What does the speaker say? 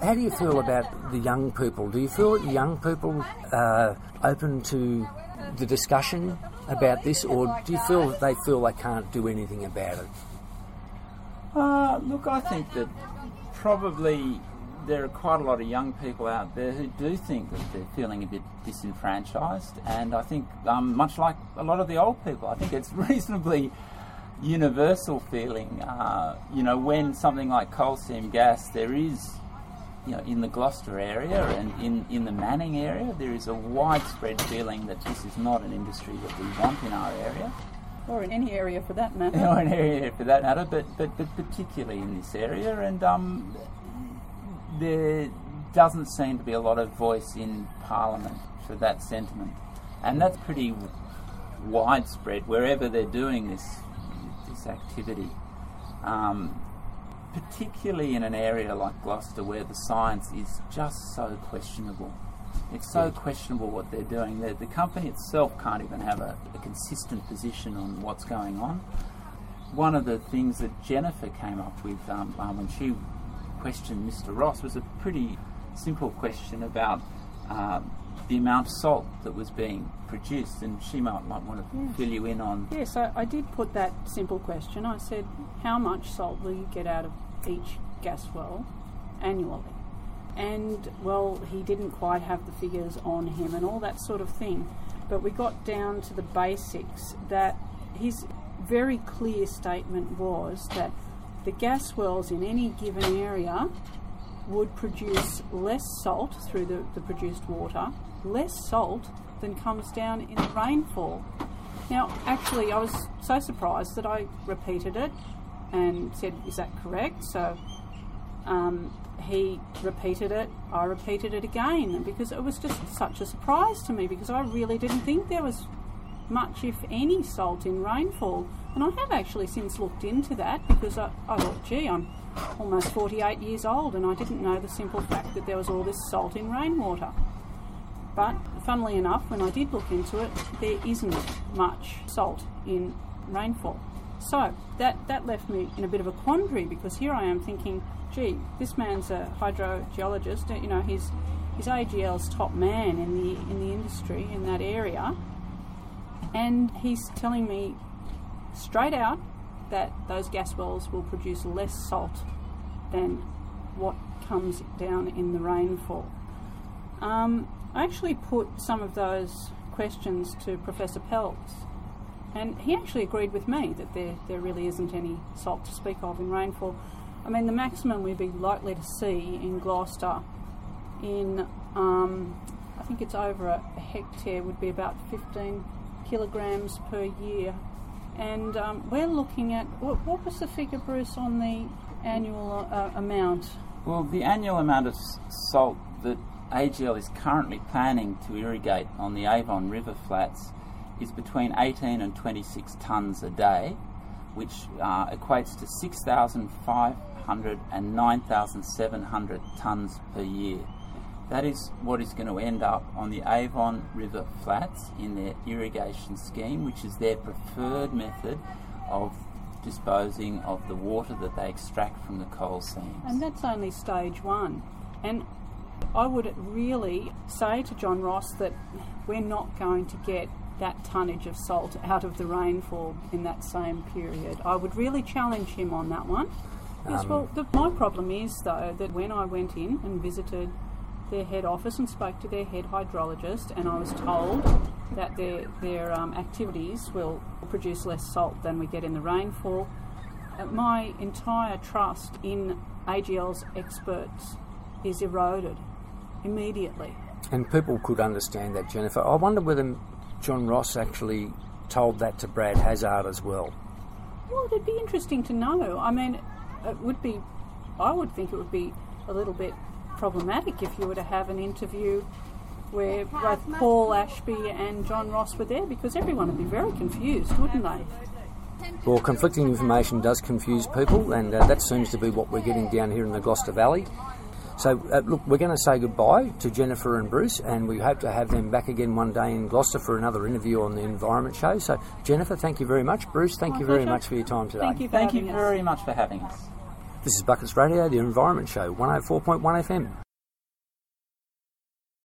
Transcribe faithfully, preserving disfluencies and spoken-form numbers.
how do you feel about the young people? Do you feel that young people are open to the discussion about this, or do you feel that they feel they can't do anything about it? Uh, look, I think that probably there are quite a lot of young people out there who do think that they're feeling a bit disenfranchised, and I think um, much like a lot of the old people, I think it's reasonably universal feeling. Uh, you know, when something like coal seam gas, there is, you know, in the Gloucester area and in, in the Manning area, there is a widespread feeling that this is not an industry that we want in our area. Or in any area for that matter. Or in any area for that matter, but, but, but particularly in this area. And um, there doesn't seem to be a lot of voice in Parliament for that sentiment. And that's pretty widespread wherever they're doing this this activity. Um, particularly in an area like Gloucester where the science is just so questionable. It's so questionable what they're doing. The, the company itself can't even have a, a consistent position on what's going on. One of the things that Jennifer came up with um, um, when she questioned Mister Ross was a pretty simple question about um, the amount of salt that was being produced, and she might, might want to yes. fill you in on... Yes, I, I did put that simple question. I said, how much salt will you get out of each gas well annually? And, well, he didn't quite have the figures on him and all that sort of thing. But we got down to the basics that his very clear statement was that the gas wells in any given area would produce less salt through the, the produced water, less salt than comes down in the rainfall. Now, actually, I was so surprised that I repeated it and said, is that correct? So um, he repeated it, I repeated it again, because it was just such a surprise to me, because I really didn't think there was much, if any, salt in rainfall. And I have actually since looked into that, because I, I thought, gee, I'm almost forty-eight years old and I didn't know the simple fact that there was all this salt in rainwater. But funnily enough, when I did look into it, there isn't much salt in rainfall. So that, that left me in a bit of a quandary, because here I am thinking, gee, this man's a hydrogeologist, you know, he's, he's A G L's top man in the, in the industry in that area, and he's telling me straight out that those gas wells will produce less salt than what comes down in the rainfall. Um, I actually put some of those questions to Professor Peltz, and he actually agreed with me that there, there really isn't any salt to speak of in rainfall. I mean, the maximum we'd be likely to see in Gloucester in, um, I think it's over a hectare, would be about fifteen kilograms per year. And um, we're looking at, what, what was the figure, Bruce, on the annual uh, amount? Well, the annual amount of s- salt that A G L is currently planning to irrigate on the Avon River flats is between eighteen and twenty-six tonnes a day, which uh, equates to six thousand five hundred and nine thousand seven hundred tonnes per year. That is what is going to end up on the Avon River flats in their irrigation scheme, which is their preferred method of disposing of the water that they extract from the coal seams. And that's only stage one. And I would really say to John Ross that we're not going to get that tonnage of salt out of the rainfall in that same period. I would really challenge him on that one. Yes, um, well, the, my problem is, though, that when I went in and visited their head office and spoke to their head hydrologist, and I was told that their, their um, activities will produce less salt than we get in the rainfall, uh, my entire trust in A G L's experts is eroded immediately. And people could understand that, Jennifer. I wonder whether John Ross actually told that to Brad Hazzard as well. Well, it'd be interesting to know. I mean, it would be, I would think it would be a little bit problematic if you were to have an interview where both Paul Ashby and John Ross were there, because everyone would be very confused, wouldn't they? Well, conflicting information does confuse people, and uh, that seems to be what we're getting down here in the Gloucester Valley. So, uh, look, we're going to say goodbye to Jennifer and Bruce, and we hope to have them back again one day in Gloucester for another interview on the Environment Show. So, Jennifer, thank you very much. Bruce, thank My you very pleasure. much for your time today. Thank you for Thank you having us. very much for having us. This is Buckets Radio, the Environment Show, one oh four point one F M.